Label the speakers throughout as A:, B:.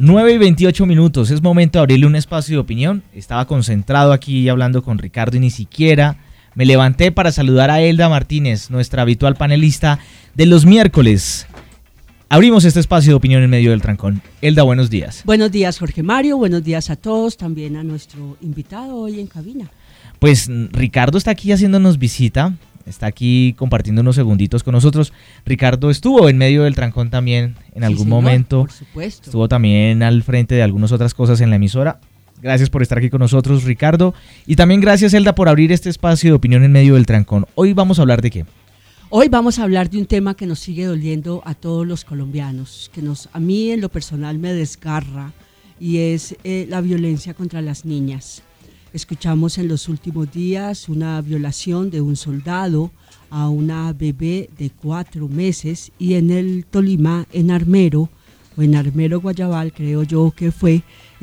A: 9:28, es momento de abrirle un espacio de opinión. Estaba concentrado aquí hablando con Ricardo y ni siquiera me levanté para saludar a Elda Martínez, nuestra habitual panelista de los miércoles. Abrimos este espacio de opinión en medio del trancón. Elda, buenos días.
B: Buenos días, Jorge Mario, buenos días a todos, también a nuestro invitado hoy en cabina.
A: Pues Ricardo está aquí haciéndonos visita, está aquí compartiendo unos segunditos con nosotros. Ricardo estuvo en medio del trancón también en algún momento.
B: Por supuesto.
A: Estuvo también al frente de algunas otras cosas en la emisora. Gracias por estar aquí con nosotros, Ricardo. Y también gracias, Elda, por abrir este espacio de opinión en medio del trancón. Hoy vamos a hablar de ¿qué?
B: Hoy vamos a hablar de un tema que nos sigue doliendo a todos los colombianos, que a mí en lo personal me desgarra, y es la violencia contra las niñas. Escuchamos en los últimos días una violación de un soldado a una bebé de 4 meses, y en el Tolima, en Armero Guayabal, creo yo que fue,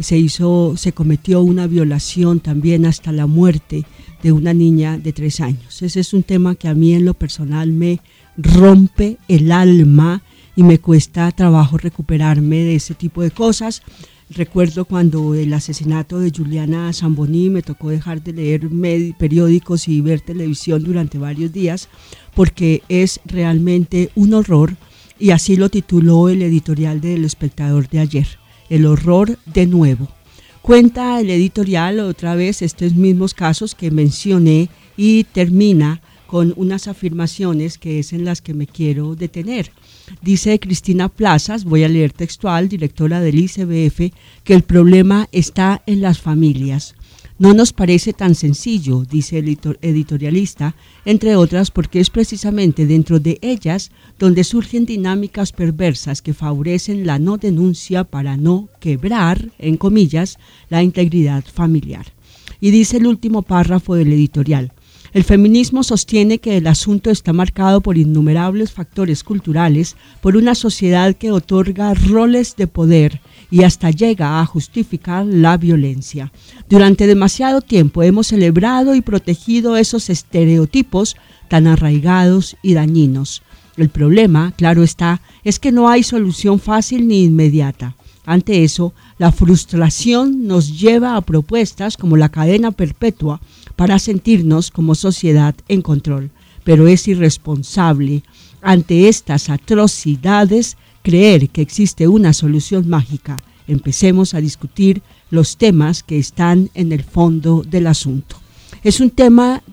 B: se cometió una violación también hasta la muerte de una niña de 3 años. Ese es un tema que a mí en lo personal me rompe el alma y me cuesta trabajo recuperarme de ese tipo de cosas. Recuerdo cuando el asesinato de Juliana Zamboní me tocó dejar de leer periódicos y ver televisión durante varios días, porque es realmente un horror, y así lo tituló el editorial del Espectador de ayer, el horror de nuevo. Cuenta el editorial otra vez estos mismos casos que mencioné y termina con unas afirmaciones que es en las que me quiero detener. Dice Cristina Plazas, voy a leer textual, directora del ICBF, que el problema está en las familias. No nos parece tan sencillo, dice el editorialista, entre otras porque es precisamente dentro de ellas donde surgen dinámicas perversas que favorecen la no denuncia para no quebrar, en comillas, la integridad familiar. Y dice el último párrafo del editorial: el feminismo sostiene que el asunto está marcado por innumerables factores culturales, por una sociedad que otorga roles de poder y hasta llega a justificar la violencia. Durante demasiado tiempo hemos celebrado y protegido esos estereotipos tan arraigados y dañinos. El problema, claro está, es que no hay solución fácil ni inmediata. Ante eso, la frustración nos lleva a propuestas como la cadena perpetua para sentirnos como sociedad en control. Pero es irresponsable, ante estas atrocidades, creer que existe una solución mágica. Empecemos a discutir los temas que están en el fondo del asunto. Es un tema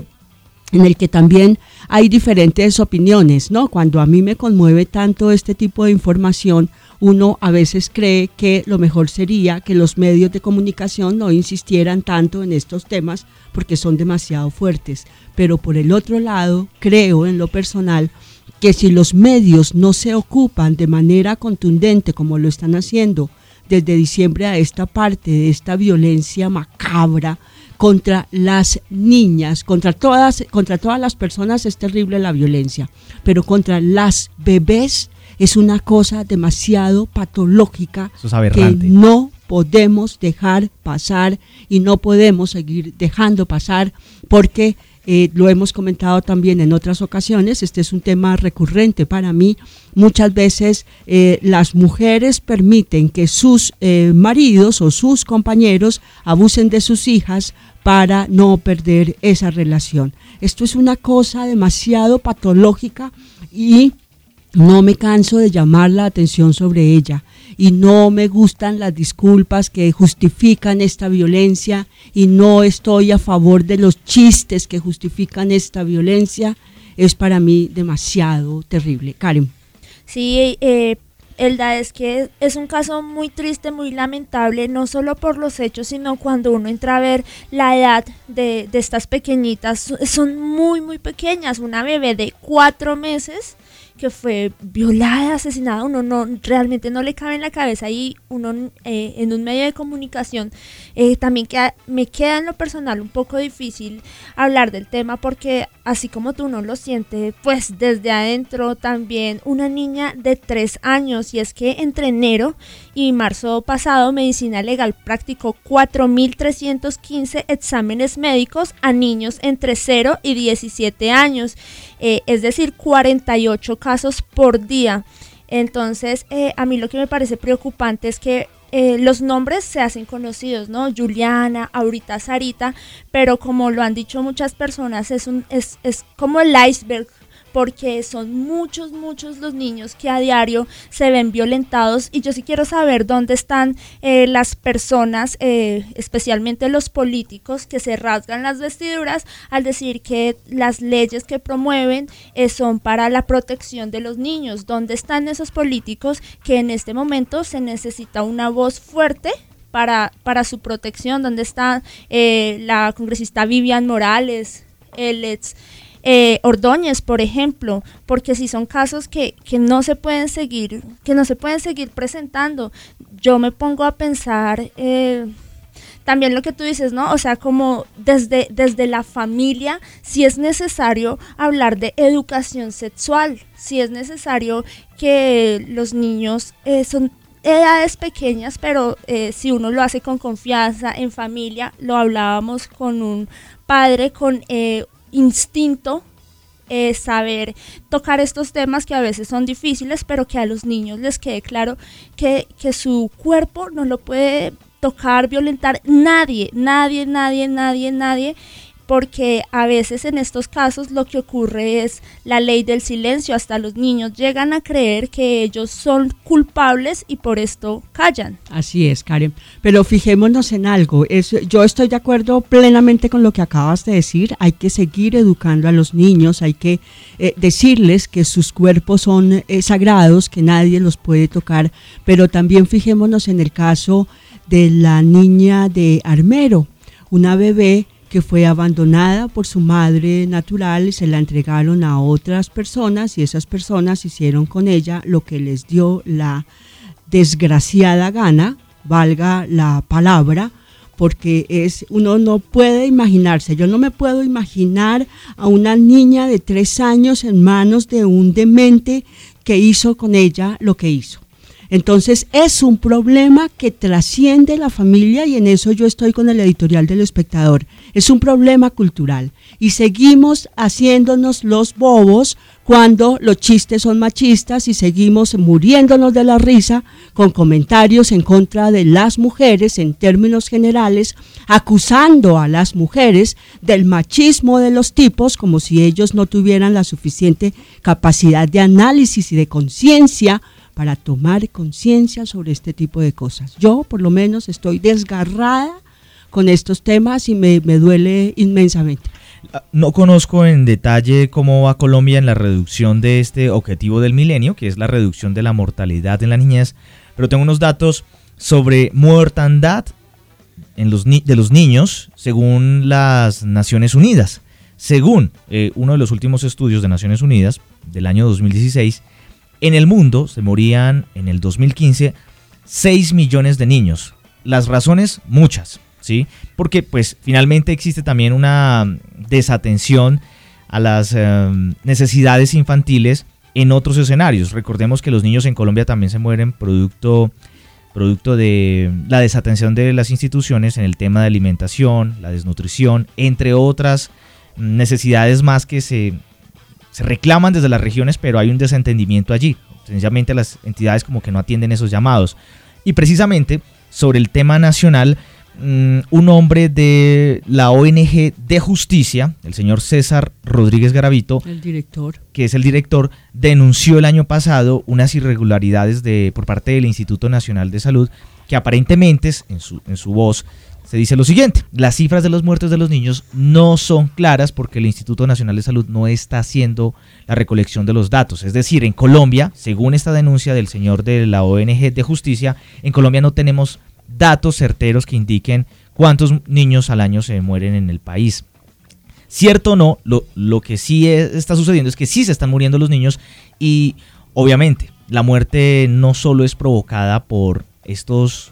B: en el que también hay diferentes opiniones, ¿no? Cuando a mí me conmueve tanto este tipo de información, uno a veces cree que lo mejor sería que los medios de comunicación no insistieran tanto en estos temas porque son demasiado fuertes. Pero por el otro lado, creo en lo personal que si los medios no se ocupan de manera contundente como lo están haciendo desde diciembre a esta parte de esta violencia macabra contra las niñas, contra todas las personas es terrible la violencia, pero contra las bebés es una cosa demasiado patológica que no podemos dejar pasar y no podemos seguir dejando pasar porque lo hemos comentado también en otras ocasiones, este es un tema recurrente para mí. Muchas veces las mujeres permiten que sus maridos o sus compañeros abusen de sus hijas para no perder esa relación. Esto es una cosa demasiado patológica y no me canso de llamar la atención sobre ella. Y no me gustan las disculpas que justifican esta violencia y no estoy a favor de los chistes que justifican esta violencia. Es para mí demasiado terrible. Karen.
C: Sí, Elda, es que es un caso muy triste, muy lamentable, no solo por los hechos, sino cuando uno entra a ver la edad de estas pequeñitas, son muy, muy pequeñas. Una bebé de 4 meses que fue violada, asesinada, uno realmente no le cabe en la cabeza, y uno en un medio de comunicación también me queda en lo personal un poco difícil hablar del tema, porque así como tú no lo sientes, pues desde adentro también una niña de 3 años, y es que entre enero y marzo pasado Medicina Legal practicó 4.315 exámenes médicos a niños entre 0 y 17 años, es decir, 48 casos por día. Entonces, a mí lo que me parece preocupante es que los nombres se hacen conocidos, ¿no? Juliana, ahorita Sarita, pero como lo han dicho muchas personas, es como el iceberg, porque son muchos los niños que a diario se ven violentados, y yo sí quiero saber dónde están las personas, especialmente los políticos, que se rasgan las vestiduras al decir que las leyes que promueven son para la protección de los niños. ¿Dónde están esos políticos que en este momento se necesita una voz fuerte para su protección? ¿Dónde está la congresista Vivian Morales, el ex Ordóñez, por ejemplo? Porque si son casos que no se pueden seguir presentando. Yo me pongo a pensar también lo que tú dices, ¿no? O sea, como desde la familia, si es necesario hablar de educación sexual, si es necesario que los niños son edades pequeñas, pero si uno lo hace con confianza, en familia, lo hablábamos con un padre con instinto, saber tocar estos temas que a veces son difíciles, pero que a los niños les quede claro que su cuerpo no lo puede tocar, violentar nadie, porque a veces en estos casos lo que ocurre es la ley del silencio. Hasta los niños llegan a creer que ellos son culpables y por esto callan.
B: Así es, Karen, pero fijémonos en algo. Yo estoy de acuerdo plenamente con lo que acabas de decir. Hay que seguir educando a los niños, hay que decirles que sus cuerpos son sagrados, que nadie los puede tocar, pero también fijémonos en el caso de la niña de Armero, una bebé que fue abandonada por su madre natural, se la entregaron a otras personas y esas personas hicieron con ella lo que les dio la desgraciada gana, valga la palabra, porque uno no puede imaginarse, yo no me puedo imaginar a una niña de 3 años en manos de un demente que hizo con ella lo que hizo. Entonces es un problema que trasciende la familia, y en eso yo estoy con el editorial del Espectador. Es un problema cultural y seguimos haciéndonos los bobos cuando los chistes son machistas, y seguimos muriéndonos de la risa con comentarios en contra de las mujeres en términos generales, acusando a las mujeres del machismo de los tipos como si ellos no tuvieran la suficiente capacidad de análisis y de conciencia para tomar conciencia sobre este tipo de cosas. Yo, por lo menos, estoy desgarrada con estos temas y me duele inmensamente.
A: No conozco en detalle cómo va Colombia en la reducción de este objetivo del milenio, que es la reducción de la mortalidad en la niñez, pero tengo unos datos sobre mortandad de los niños según las Naciones Unidas. Según uno de los últimos estudios de Naciones Unidas del año 2016, en el mundo se morían en el 2015 6 millones de niños. Las razones, muchas, ¿sí? Porque pues finalmente existe también una desatención a las necesidades infantiles en otros escenarios. Recordemos que los niños en Colombia también se mueren producto de la desatención de las instituciones en el tema de alimentación, la desnutrición, entre otras necesidades más que se reclaman desde las regiones, pero hay un desentendimiento allí. Sencillamente las entidades como que no atienden esos llamados. Y precisamente sobre el tema nacional, un hombre de la ONG de Justicia, el señor César Rodríguez Garavito,
B: el director,
A: que es el director, denunció el año pasado unas irregularidades por parte del Instituto Nacional de Salud, que aparentemente en su voz se dice lo siguiente: las cifras de los muertos de los niños no son claras porque el Instituto Nacional de Salud no está haciendo la recolección de los datos. Es decir, en Colombia, según esta denuncia del señor de la ONG de Justicia, en Colombia no tenemos datos certeros que indiquen cuántos niños al año se mueren en el país. Cierto o no, lo que sí está sucediendo es que sí se están muriendo los niños, y obviamente la muerte no solo es provocada por estos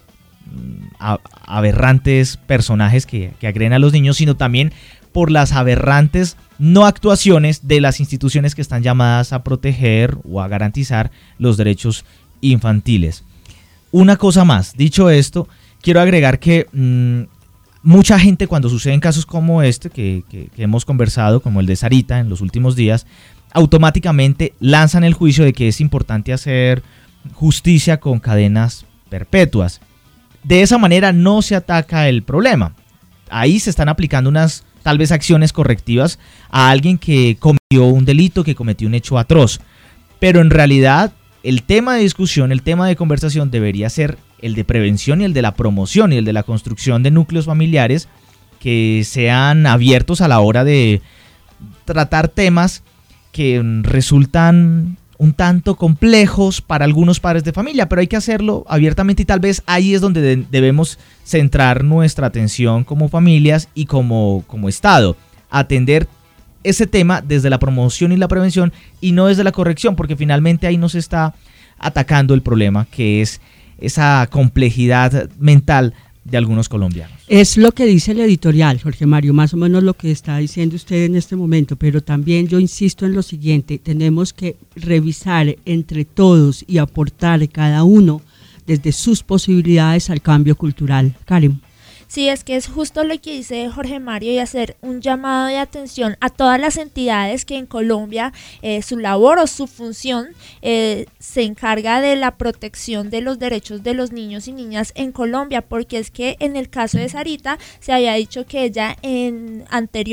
A: aberrantes personajes que agreden a los niños, sino también por las aberrantes no actuaciones de las instituciones que están llamadas a proteger o a garantizar los derechos infantiles. Una cosa más, dicho esto, quiero agregar que mucha gente, cuando suceden casos como este que hemos conversado, como el de Sarita en los últimos días, automáticamente lanzan el juicio de que es importante hacer justicia con cadenas perpetuas. de esa manera no se ataca el problema. Ahí se están aplicando unas tal vez acciones correctivas a alguien que cometió un delito, que cometió un hecho atroz. Pero en realidad el tema de discusión, el tema de conversación debería ser el de prevención y el de la promoción y el de la construcción de núcleos familiares que sean abiertos a la hora de tratar temas que resultan un tanto complejos para algunos padres de familia, pero hay que hacerlo abiertamente y tal vez ahí es donde debemos centrar nuestra atención como familias y como Estado, atender ese tema desde la promoción y la prevención y no desde la corrección, porque finalmente ahí nos está atacando el problema que es esa complejidad mental de algunos colombianos.
B: Es lo que dice el editorial, Jorge Mario, más o menos lo que está diciendo usted en este momento, pero también yo insisto en lo siguiente, tenemos que revisar entre todos y aportar cada uno desde sus posibilidades al cambio cultural. Karen.
C: Sí, es que es justo lo que dice Jorge Mario y hacer un llamado de atención a todas las entidades que en Colombia su labor o su función se encarga de la protección de los derechos de los niños y niñas en Colombia, porque es que en el caso de Sarita se había dicho que ella en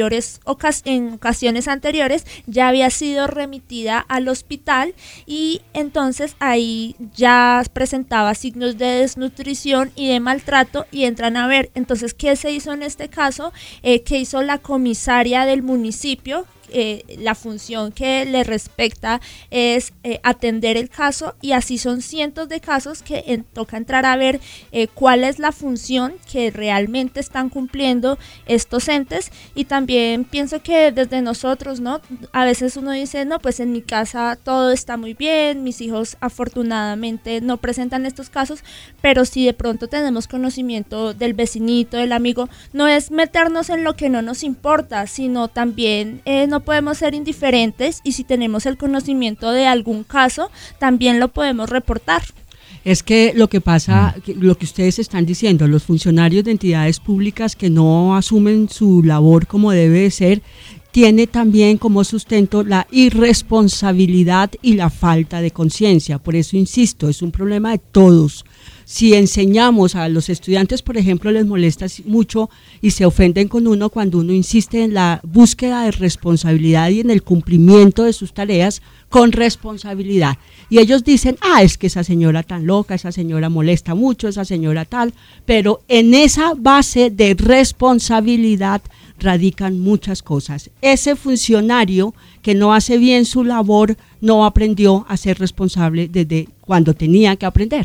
C: ocasiones anteriores ya había sido remitida al hospital y entonces ahí ya presentaba signos de desnutrición y de maltrato y entran a ver. Entonces, ¿qué se hizo en este caso? ¿Qué hizo la comisaria del municipio? La función que le respecta es atender el caso y así son cientos de casos que toca entrar a ver cuál es la función que realmente están cumpliendo estos entes y también pienso que desde nosotros, ¿no? A veces uno dice, no, pues en mi casa todo está muy bien, mis hijos afortunadamente no presentan estos casos, pero si de pronto tenemos conocimiento del vecinito, del amigo, no es meternos en lo que no nos importa, sino también no podemos ser indiferentes y si tenemos el conocimiento de algún caso, también lo podemos reportar.
B: Es que lo que pasa, lo que ustedes están diciendo, los funcionarios de entidades públicas que no asumen su labor como debe de ser, tiene también como sustento la irresponsabilidad y la falta de conciencia. Por eso insisto, es un problema de todos. Si enseñamos a los estudiantes, por ejemplo, les molesta mucho y se ofenden con uno cuando uno insiste en la búsqueda de responsabilidad y en el cumplimiento de sus tareas con responsabilidad. Y ellos dicen, es que esa señora tan loca, esa señora molesta mucho, esa señora tal, pero en esa base de responsabilidad radican muchas cosas. Ese funcionario que no hace bien su labor no aprendió a ser responsable desde cuando tenía que aprender.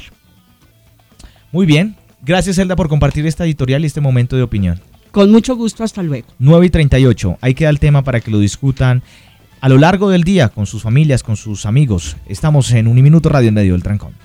A: Muy bien, gracias Elda por compartir esta editorial y este momento de opinión.
B: Con mucho gusto, hasta luego.
A: 9:38, ahí queda el tema para que lo discutan a lo largo del día con sus familias, con sus amigos. Estamos en Uniminuto Radio en medio del trancón.